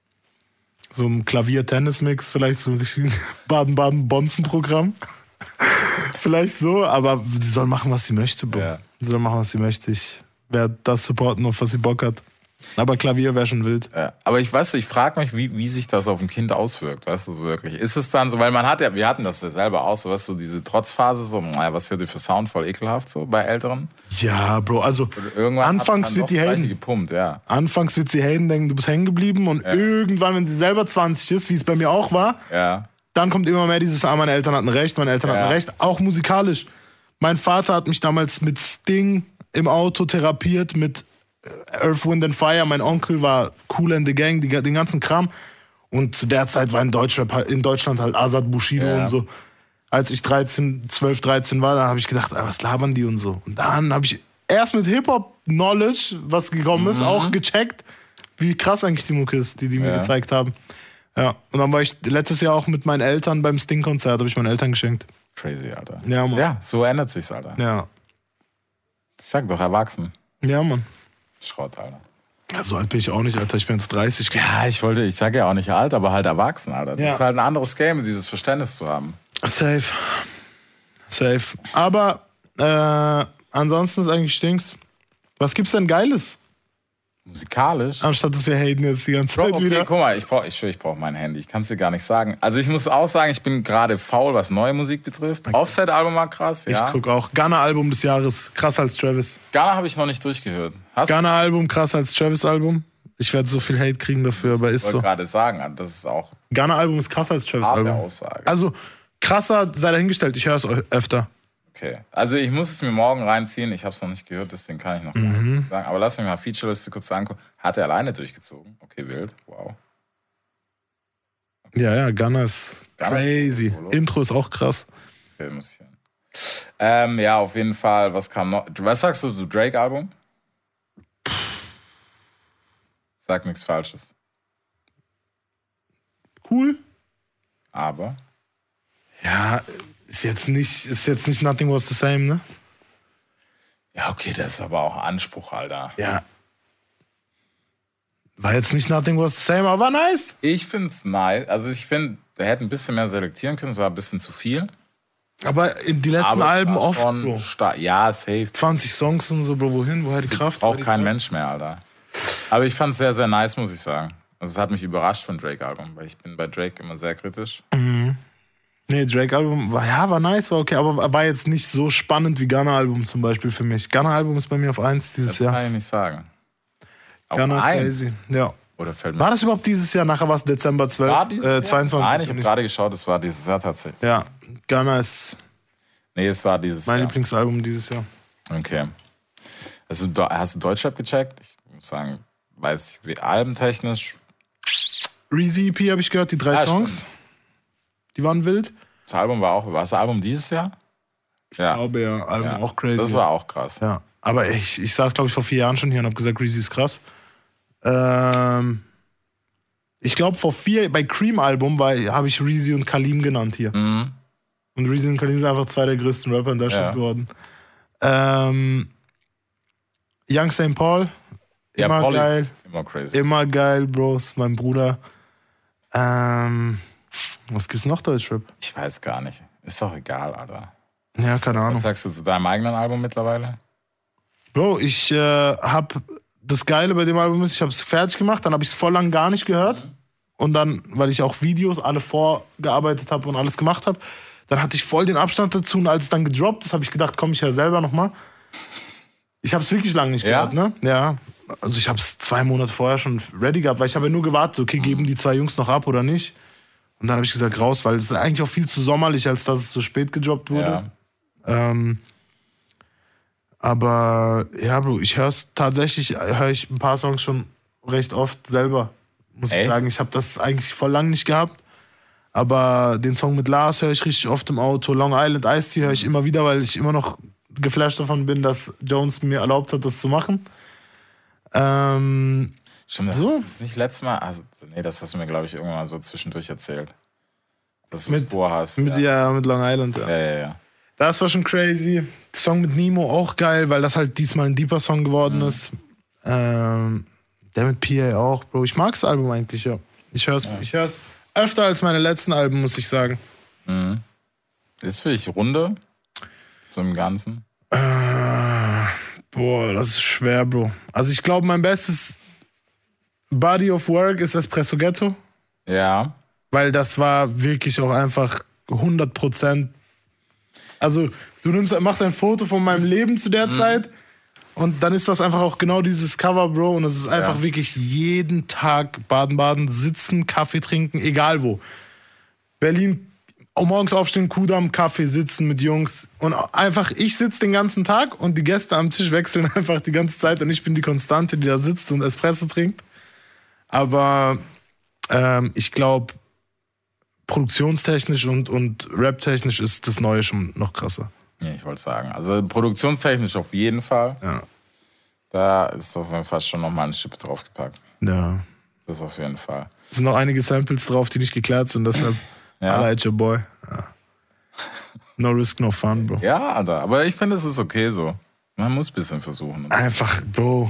so ein Klavier-Tennis-Mix, vielleicht so ein richtiges Baden-Baden-Bonzen-Programm. Vielleicht so, aber sie soll machen, was sie möchte, Bro. Ja. Sie soll machen, was sie möchte. Ich werde das supporten, auf was sie Bock hat. Aber Klavier wäre schon wild. Ja, aber ich weiß, ich frage mich, wie, wie sich das auf ein Kind auswirkt, weißt du, so wirklich. Ist es dann so, weil man hat ja, wir hatten das ja selber auch, so, weißt du, diese Trotzphase, so, naja, was hört ihr für Sound, voll ekelhaft, so, bei Älteren. Ja, Bro, also Irgendwann anfangs hat man wird doch die das Gleiche haten. gepumpt, ja. Anfangs wird sie haten, denken, du bist hängen geblieben und irgendwann, wenn sie selber zwanzig ist, wie es bei mir auch war, Ja. dann kommt immer mehr dieses, ah, meine Eltern hatten recht, meine Eltern Ja. hatten recht, auch musikalisch. Mein Vater hat mich damals mit Sting im Auto therapiert, mit Earth, Wind and Fire. Mein Onkel war Kool and the Gang, die, den ganzen Kram. Und zu der Zeit war in Deutschrap, in Deutschland halt Azad Bushido Ja. und so. Als ich dreizehn, zwölf, dreizehn war, da habe ich gedacht, ah, was labern die und so. Und dann habe ich erst mit Hip-Hop-Knowledge, was gekommen ist, Mhm. auch gecheckt, wie krass eigentlich die Mucke ist, die die mir Ja. gezeigt haben. Ja, und dann war ich letztes Jahr auch mit meinen Eltern beim Sting-Konzert, habe ich meinen Eltern geschenkt. Crazy, Alter. Ja, Mann. Ja, so ändert sich's, Alter. Ja, Ich sag doch, erwachsen. ja, Mann. Schrott, Alter. Ja, so alt bin ich auch nicht, Alter. Ich bin jetzt dreißig. Ja, ich wollte, ich sage ja auch nicht alt, aber halt erwachsen, Alter. Das Ja. ist halt ein anderes Game, dieses Verständnis zu haben. Safe. Safe. Aber äh, ansonsten ist eigentlich stinks. Was gibt's denn Geiles? Musikalisch. Anstatt dass wir haten jetzt die ganze Bro, Zeit okay, wieder. guck mal, ich brauch, ich schwör, ich brauche mein Handy. Ich kann es dir gar nicht sagen. Also ich muss auch sagen, ich bin gerade faul, was neue Musik betrifft. Offset-Album war krass, ja. Ich guck auch. Ghana-Album des Jahres. Krasser als Travis. Ghana habe ich noch nicht durchgehört. Hast du? Ghana-Album krasser als Travis-Album. Ich werde so viel Hate kriegen dafür, aber ist Ich wollte so. gerade sagen, das ist auch Ghana-Album ist krasser als harte Travis-Album. Aussage. Also krasser sei dahingestellt. Ich höre es öfter. Okay, also ich muss es mir morgen reinziehen. Ich habe es noch nicht gehört, deswegen kann ich noch gar Mhm. nichts sagen. Aber lass mich mal Featureliste kurz angucken. Hat er alleine durchgezogen? Okay, wild. Wow. Ja, ja, Ghana ist Ghana ist crazy. solo. Intro ist auch krass. Okay, muss ich hin. Ähm, ja, auf jeden Fall. Was kam noch? Was sagst du zu Drake-Album? Sag nichts Falsches. Cool. Aber Ja, ist jetzt nicht, ist jetzt nicht Nothing Was the Same, ne? ja, okay, das ist aber auch Anspruch, Alter. Ja. War jetzt nicht Nothing Was the Same, aber war nice. Ich find's nice. Also ich finde, der hätte ein bisschen mehr selektieren können. Es war ein bisschen zu viel. Aber in die letzten Aber es Alben war oft, schon Bro. stark. Ja, safe. zwanzig Songs und so, Bro, wohin? Woher die Kraft? Braucht Woher die kein Kraft? Mensch mehr, Alter. Aber ich fand's sehr, sehr nice, muss ich sagen. Also es hat mich überrascht von Drake-Album, weil ich bin bei Drake immer sehr kritisch. Nee, Drake-Album war, ja, war nice, war okay, aber war jetzt nicht so spannend wie Ghana-Album zum Beispiel für mich. Ghana-Album ist bei mir auf eins dieses Das Jahr. kann ich nicht sagen. Auf Ghana eins? crazy. Ja. Oder fällt mir War das überhaupt dieses Jahr? Nachher war es Dezember zwölf, War dieses äh, Jahr? zweiundzwanzig. Nein, ich habe gerade geschaut, es war dieses Jahr tatsächlich. Ja, Ghana ist Nee, es war dieses mein Jahr. Lieblingsalbum dieses Jahr. Okay. Also, du- hast du Deutschrap gecheckt? Ich muss sagen, weiß ich, wie albentechnisch. Reezy E P habe ich gehört, die drei Ja, Songs. stimmt. Die waren wild. Das Album war auch, war das Album dieses Jahr? Ja. Ich glaube ja, Album ja. auch crazy. Das war auch krass. Ja, aber ich, ich saß, glaube ich, vor vier Jahren schon hier und habe gesagt, Reezy ist krass. Ähm, ich glaube, vor vier, bei Cream-Album habe ich Reezy und Kalim genannt hier. Mhm. Und Reezy und Kalim sind einfach zwei der größten Rapper in Deutschland Ja. geworden. Ähm, Young Saint Paul, Ja, immer Paul ist geil. immer crazy. Immer geil, Bros, mein Bruder. Ähm, was gibt's noch Deutschrap? Ich weiß gar nicht. Ist doch egal, Alter. Ja, keine Ahnung. Was sagst du zu deinem eigenen Album mittlerweile? Bro, ich äh, hab das Geile bei dem Album ist, ich habe es fertig gemacht, dann habe ich es voll lang gar nicht gehört. Und dann, weil ich auch Videos alle vorgearbeitet habe und alles gemacht habe, dann hatte ich voll den Abstand dazu. Und als es dann gedroppt ist, habe ich gedacht, komm, ich höre selber nochmal. Ich habe es wirklich lange nicht Ja? gehört, ne? Ja. Also ich habe es zwei Monate vorher schon ready gehabt, weil ich habe ja nur gewartet, okay, geben die zwei Jungs noch ab oder nicht? Und dann habe ich gesagt, raus, weil es ist eigentlich auch viel zu sommerlich, als dass es so spät gedroppt wurde. Ja. Ähm, aber ja, Bro, ich höre es tatsächlich, höre ich ein paar Songs schon recht oft selber, muss ich Echt? sagen. Ich habe das eigentlich voll lang nicht gehabt. Aber den Song mit Lars höre ich richtig oft im Auto. Long Island Ice Tea höre ich immer wieder, weil ich immer noch geflasht davon bin, dass Jones mir erlaubt hat, das zu machen. Ähm, Stimmt, das So? ist nicht letztes Mal. Also, nee, das hast du mir, glaube ich, irgendwann mal so zwischendurch erzählt. Dass du Mit- es vorhast. mit, ja. ja, mit Long Island, ja. Ja, ja, ja. Das war schon crazy. Der Song mit Nemo auch geil, weil das halt diesmal ein deeper Song geworden Mhm. ist. Ähm, der mit P A auch, Bro. Ich mag das Album eigentlich, ja. Ich hör's, ich hör's öfter als meine letzten Alben, muss ich sagen. Ist für dich Runde? So im Ganzen? Boah, das ist schwer, Bro. Also ich glaube, mein bestes Body of Work ist Espresso Ghetto, Ja. weil das war wirklich auch einfach hundert Prozent. Also du nimmst, machst ein Foto von meinem Leben zu der Zeit und dann ist das einfach auch genau dieses Cover, Bro. Und es ist einfach Ja. wirklich jeden Tag Baden-Baden, sitzen, Kaffee trinken, egal wo. Berlin, auch morgens aufstehen, Kudamm, Kaffee, sitzen mit Jungs. Und einfach, ich sitze den ganzen Tag und die Gäste am Tisch wechseln einfach die ganze Zeit und ich bin die Konstante, die da sitzt und Espresso trinkt. Aber ähm, ich glaube, produktionstechnisch und, und raptechnisch ist das Neue schon noch krasser. Ja, ich wollte sagen. Also produktionstechnisch auf jeden Fall. Ja. Da ist auf jeden Fall schon nochmal eine Schippe draufgepackt. Ja. Das auf jeden Fall. Es sind noch einige Samples drauf, die nicht geklärt sind, deshalb Ja. I like your boy. Ja. No risk, no fun, Bro. Ja, Alter. Aber ich finde, es ist okay so. Man muss ein bisschen versuchen. Einfach, Bro.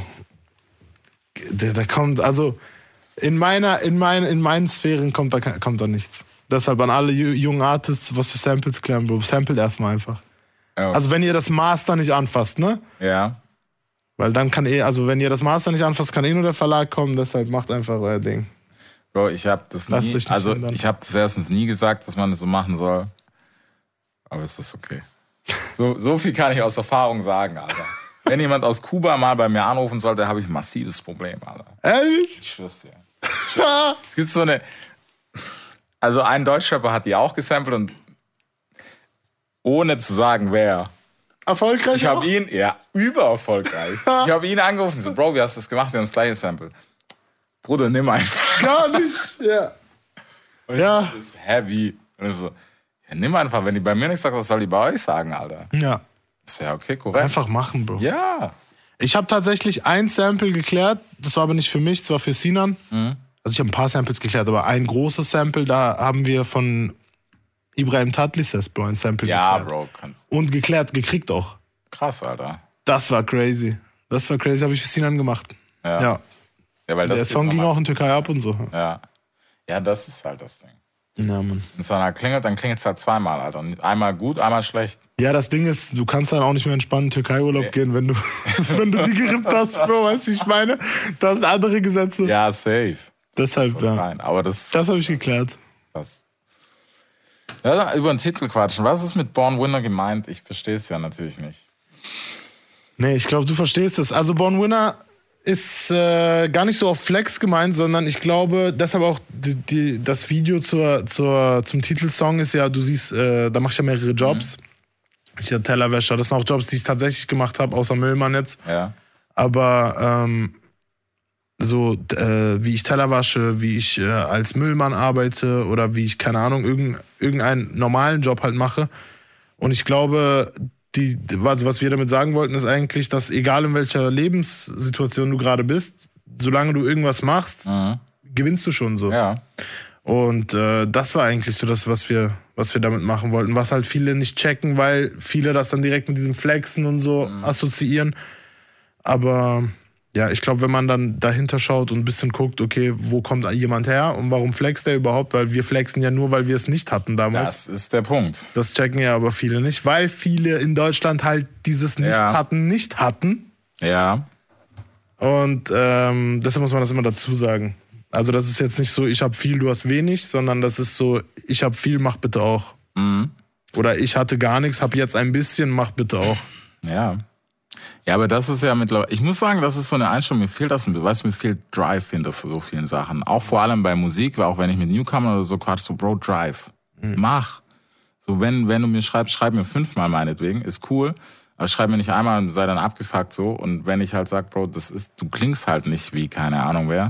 Da, da kommt, also in meiner, in meinen, in meinen Sphären kommt da, kommt da nichts. Deshalb an alle ju- jungen Artists, was für Samples klären, Bro. Samplet erstmal einfach. Ja, okay. Also wenn ihr das Master nicht anfasst, ne? Ja. Weil dann kann eh, also wenn ihr das Master nicht anfasst, kann eh nur der Verlag kommen, deshalb macht einfach euer Ding. Bro, ich habe das Lasst nie, euch nicht also hindern. ich habe das erstens nie gesagt, dass man das so machen soll. Aber es ist okay. So, so viel kann ich aus Erfahrung sagen, Alter. Wenn jemand aus Kuba mal bei mir anrufen sollte, habe ich ein massives Problem, Alter. Ehrlich? Ich schwör's dir. Es gibt so eine, also ein Deutschrapper hat die auch gesampelt und ohne zu sagen, wer. Erfolgreich Ich auch? habe ihn, ja, übererfolgreich. Ich habe ihn angerufen, so, Bro, wie hast du das gemacht? Wir haben das gleiche Sample. Bruder, nimm einfach. Gar nicht. Ja. Und Ja. Das ist heavy. Und ich so, ja, nimm einfach, wenn die bei mir nichts sagt, was soll die bei euch sagen, Alter? Ja. Ist ja okay, korrekt. Einfach machen, Bro. Ja. Ich habe tatsächlich ein Sample geklärt, das war aber nicht für mich, das war für Sinan. Mhm. Also ich habe ein paar Samples geklärt, aber ein großes Sample, da haben wir von Ibrahim Tatlises, Bro, ein Sample Ja, geklärt. Bro, kannst. Und geklärt, gekriegt auch. Krass, Alter. Das war crazy. Das war crazy, habe ich für Sinan gemacht. Ja. Ja. Ja, weil das Der geht Song ging nochmal- auch in Türkei ab und so. Ja. Ja, das ist halt das Ding. Ja, Mann. Wenn es dann klingelt, dann klingelt es halt zweimal, Alter. Und einmal gut, einmal schlecht. Ja, das Ding ist, du kannst dann auch nicht mehr entspannt in Türkei-Urlaub Nee. gehen, wenn du, wenn du die gerippt hast, Bro, weißt du, ich meine? Da sind andere Gesetze. Ja, safe. Deshalb, ja. Nein, aber das ist Das habe ich geklärt. krass. Ja, über den Titel quatschen. Was ist mit Born Winner gemeint? Ich verstehe es ja natürlich nicht. Nee, ich glaube, du verstehst es. Also Born Winner ist äh, gar nicht so auf Flex gemeint, sondern ich glaube, deshalb auch die, die, das Video zur, zur, zum Titelsong ist ja, du siehst, äh, da mach ich ja mehrere Jobs. Ich ja Tellerwäscher, das sind auch Jobs, die ich tatsächlich gemacht habe, außer Müllmann jetzt. Ja. Aber ähm, so äh, wie ich Teller wasche, wie ich äh, als Müllmann arbeite oder wie ich, keine Ahnung, irgend, irgendeinen normalen Job halt mache. Und ich glaube, die, also was wir damit sagen wollten, ist eigentlich, dass egal in welcher Lebenssituation du gerade bist, solange du irgendwas machst, Mhm. gewinnst du schon so. Ja. Und äh, das war eigentlich so das, was wir, was wir damit machen wollten. Was halt viele nicht checken, weil viele das dann direkt mit diesem Flexen und so assoziieren. Aber ja, ich glaube, wenn man dann dahinter schaut und ein bisschen guckt, okay, wo kommt jemand her und warum flext der überhaupt? Weil wir flexen ja nur, weil wir es nicht hatten damals. Das ist der Punkt. Das checken ja aber viele nicht, weil viele in Deutschland halt dieses Nichts Ja. hatten, nicht hatten. Ja. Und ähm, deshalb muss man das immer dazu sagen. Also das ist jetzt nicht so, ich habe viel, du hast wenig, sondern das ist so, ich habe viel, mach bitte auch. Mhm. Oder ich hatte gar nichts, habe jetzt ein bisschen, mach bitte auch. Ja. Ja, aber das ist ja mittlerweile, ich muss sagen, das ist so eine Einstellung, mir fehlt das, weißt du, mir fehlt Drive hinter so vielen Sachen. Auch vor allem bei Musik, weil auch wenn ich mit Newcomer oder so quatsch, so Bro, Drive. Mach. So, wenn, wenn du mir schreibst, schreib mir fünfmal meinetwegen, ist cool. Aber schreib mir nicht einmal und sei dann abgefuckt so. Und wenn ich halt sag, Bro, das ist, du klingst halt nicht wie keine Ahnung wer.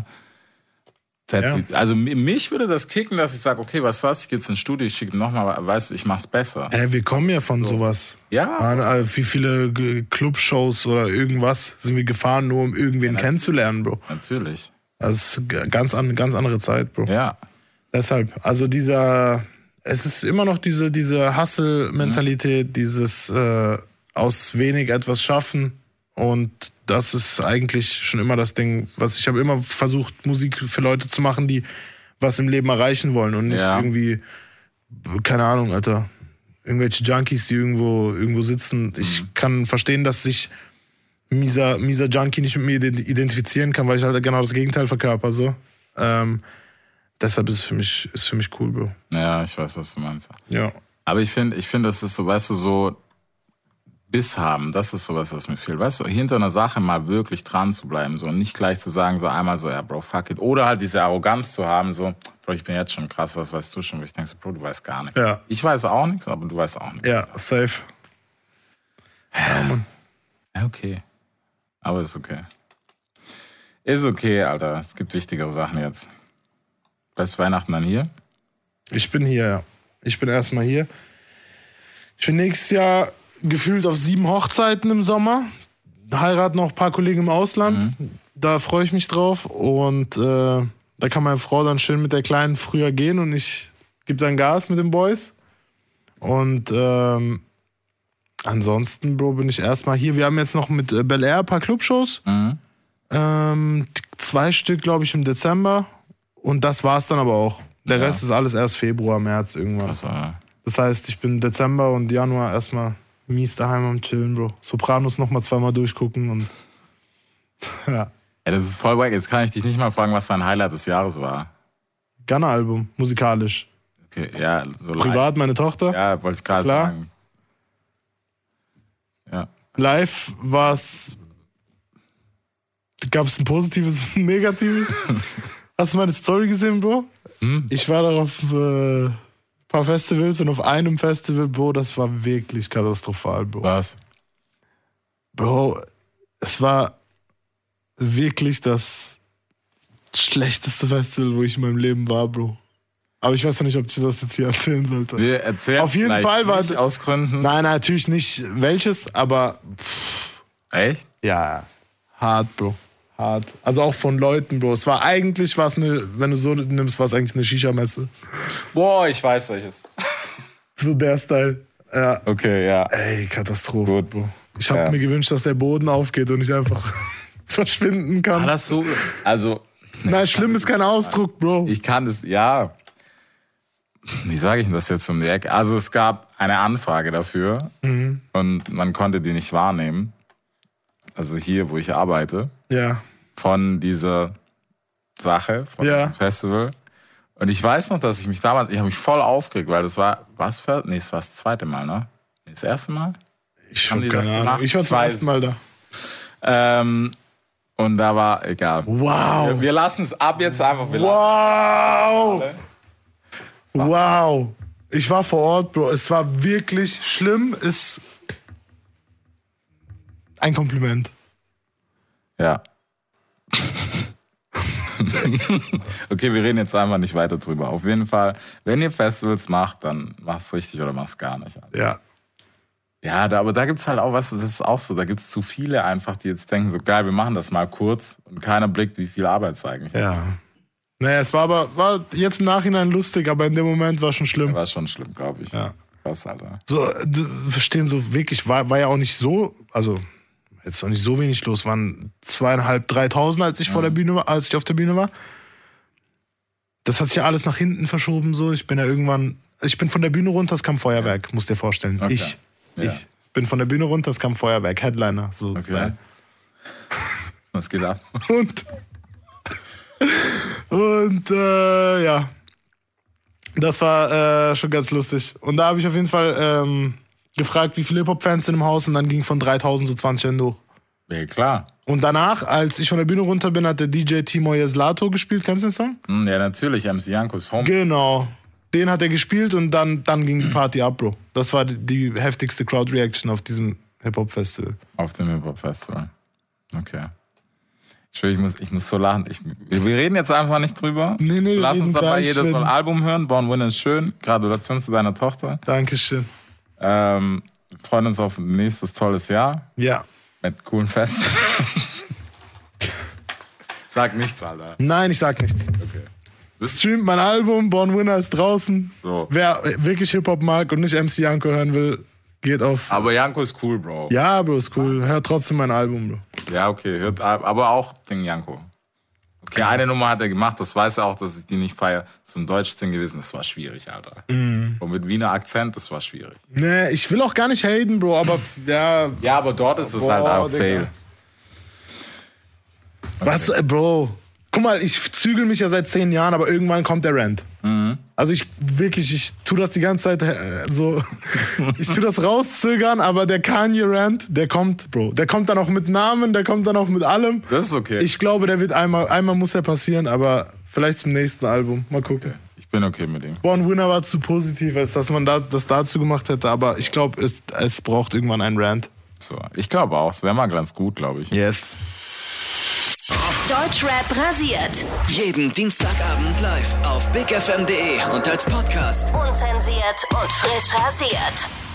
Ja. Also mich würde das kicken, dass ich sage, okay, was was, ich gehe jetzt ins Studio, ich schicke nochmal, weißt du, ich mach's besser. Äh, wir kommen ja von sowas. Ja. Mann, äh, wie viele G- Clubshows oder irgendwas sind wir gefahren, nur um irgendwen kennenzulernen, Bro. Natürlich. Das ist g- ganz an, ganz andere Zeit, Bro. Ja. Deshalb, also dieser, es ist immer noch diese, diese Hustle-Mentalität, dieses äh, aus wenig etwas schaffen. Und das ist eigentlich schon immer das Ding, was ich habe immer versucht, Musik für Leute zu machen, die was im Leben erreichen wollen und nicht Ja. irgendwie, keine Ahnung, Alter, irgendwelche Junkies, die irgendwo, irgendwo sitzen. Ich kann verstehen, dass sich mieser, mieser Junkie nicht mit mir ident- identifizieren kann, weil ich halt genau das Gegenteil verkörper, so. Ähm, deshalb ist es für mich, ist für mich cool, Bro. Ja, ich weiß, was du meinst. Ja. Aber ich finde, ich finde, das ist so, weißt du, so Biss haben, das ist sowas, was mir fehlt. Weißt du, hinter einer Sache mal wirklich dran zu bleiben, so und nicht gleich zu sagen, so einmal so, ja, Bro, fuck it. Oder halt diese Arroganz zu haben, so, Bro, ich bin jetzt schon krass, was weißt du schon? Wo ich denke so, Bro, du weißt gar nichts. Ja. Ich weiß auch nichts, aber du weißt auch nichts. Ja, safe. Ja, Mann. Ja, okay. Aber ist okay. Ist okay, Alter. Es gibt wichtigere Sachen jetzt. Bleibst du Weihnachten dann hier? Ich bin hier, ja. Ich bin erstmal hier. Ich bin nächstes Jahr gefühlt auf sieben Hochzeiten im Sommer. Heiraten auch ein paar Kollegen im Ausland. Mhm. Da freue ich mich drauf. Und äh, da kann meine Frau dann schön mit der Kleinen früher gehen und ich gebe dann Gas mit den Boys. Und ähm, ansonsten, Bro, bin ich erstmal hier. Wir haben jetzt noch mit äh, Bel Air ein paar Clubshows. Mhm. Ähm, zwei Stück, glaube ich, im Dezember. Und das war's dann aber auch. Der ja. Rest ist alles erst Februar, März irgendwann. Also, ja. Das heißt, ich bin Dezember und Januar erstmal mies daheim am Chillen, Bro. Sopranos nochmal zweimal durchgucken und ja. Ja, das ist voll wack. Jetzt kann ich dich nicht mal fragen, was dein Highlight des Jahres war. Gunna-Album, musikalisch. Okay, ja, so Privat live. Meine Tochter. Ja, wollte ich gerade sagen. Ja. Live war es. Gab es ein positives und ein negatives? Hast du meine Story gesehen, Bro? Hm? Ich war da auf äh, ein paar Festivals und auf einem Festival, Bro, das war wirklich katastrophal, Bro. Was? Bro, es war wirklich das schlechteste Festival, wo ich in meinem Leben war, Bro. Aber ich weiß noch nicht, ob ich das jetzt hier erzählen sollte. Wir erzählen auf jeden Fall war nicht aus Gründen. Nein, natürlich nicht welches, aber pff, echt? Ja, hart, Bro. Hart. Also auch von Leuten, Bro. Es war eigentlich, war's eine, wenn du so nimmst, war es eigentlich eine Shisha-Messe. Boah, ich weiß welches. So der Style. Ja. Okay, ja. Ey, Katastrophe, Gut. Bro. Ich habe ja. mir gewünscht, dass der Boden aufgeht und ich einfach verschwinden kann. War das so? Also. Nein, schlimm ist kein Ausdruck, Bro. Ich kann das, ja. Wie sage ich denn das jetzt um die Ecke? Also es gab eine Anfrage dafür mhm. und man konnte die nicht wahrnehmen. Also hier, wo ich arbeite. Ja. Von dieser Sache, von ja. dem Festival. Und ich weiß noch, dass ich mich damals, ich habe mich voll aufgeregt, weil das war, was für, nee, es war das zweite Mal, ne? Das erste Mal? Ich habe keine Ahnung. Gemacht? Ich war zum ersten Mal da. Ähm, und da war, egal. Wow. Wir, wir lassen es ab jetzt einfach. Wir wow. Wow. Ich war vor Ort, Bro. Es war wirklich schlimm. Ist ein Kompliment. Ja. Okay, wir reden jetzt einfach nicht weiter drüber. Auf jeden Fall, wenn ihr Festivals macht, dann mach's richtig oder mach's gar nicht. Ja. Ja, da, aber da gibt's halt auch was, das ist auch so, da gibt's zu viele einfach, die jetzt denken, so geil, wir machen das mal kurz und keiner blickt, wie viel Arbeit es eigentlich ja. hat. Naja, es war aber, war jetzt im Nachhinein lustig, aber in dem Moment war schon schlimm. Ja, war schon schlimm, glaube ich. Ja. Krass, Alter. So, du verstehen, so wirklich, war, war ja auch nicht so, also jetzt auch nicht so wenig los, waren zweieinhalb, dreitausend, als ich mhm. vor der Bühne war, als ich auf der Bühne war. Das hat sich ja alles nach hinten verschoben, so. Ich bin ja irgendwann, ich bin von der Bühne runter, es kam Feuerwerk, musst dir vorstellen. Okay. Ich, ja. ich bin von der Bühne runter, es kam Feuerwerk, Headliner, so. Okay. Was geht ab? Und, und, äh, ja. Das war äh, schon ganz lustig. Und da habe ich auf jeden Fall, ähm, gefragt, wie viele Hip-Hop-Fans sind im Haus und dann ging von dreitausend so zwanzig Hände hoch. Ja, klar. Und danach, als ich von der Bühne runter bin, hat der D J Timo Jeslato gespielt. Kennst du den Song? Ja, natürlich. M C Jankos Home. Genau. Den hat er gespielt und dann, dann ging die Party ab, Bro. Das war die, die heftigste Crowd-Reaction auf diesem Hip-Hop-Festival. Auf dem Hip-Hop-Festival. Okay. Ich, will, ich, muss, ich muss so lachen. Ich, wir reden jetzt einfach nicht drüber. Nee, nee, Lass uns dabei jedes Mal ein Album hören. Born Winner ist schön. Gratulation zu deiner Tochter. Dankeschön. Ähm, wir freuen uns auf ein nächstes tolles Jahr. Ja. Mit coolen Festivals. Sag nichts, Alter. Nein, ich sag nichts. Okay. Streamt mein Album, Born Winner ist draußen. So. Wer wirklich Hip-Hop mag und nicht M C Janko hören will, geht auf. Aber Janko ist cool, Bro. Ja, Bro, ist cool. Hört trotzdem mein Album, Bro. Ja, okay. Hört, aber auch den Janko. Okay, eine Nummer hat er gemacht, das weiß er auch, dass ich die nicht feiere. Zum Deutsch-Ding gewesen, das war schwierig, Alter. Mhm. Und mit Wiener Akzent, das war schwierig. Nee, ich will auch gar nicht haten, Bro, aber ja. Ja, aber dort ist es boah, halt auch Digga. Fail. Okay. Was, Bro? Guck mal, ich zügel mich ja seit zehn Jahren, aber irgendwann kommt der Rant. Mhm. Also ich wirklich, ich tu das die ganze Zeit äh, so, ich tu das rauszögern, aber der Kanye-Rant, der kommt, Bro. Der kommt dann auch mit Namen, der kommt dann auch mit allem. Das ist okay. Ich glaube, der wird einmal, einmal muss er passieren, aber vielleicht zum nächsten Album. Mal gucken. Okay. Ich bin okay mit ihm. Born Winner war zu positiv, als dass man da, das dazu gemacht hätte, aber ich glaube, es, es braucht irgendwann einen Rant. So, ich glaube auch, es wäre mal ganz gut, glaube ich. Yes. Deutschrap rasiert. Jeden Dienstagabend live auf big f m punkt d e und als Podcast. Unzensiert und frisch rasiert.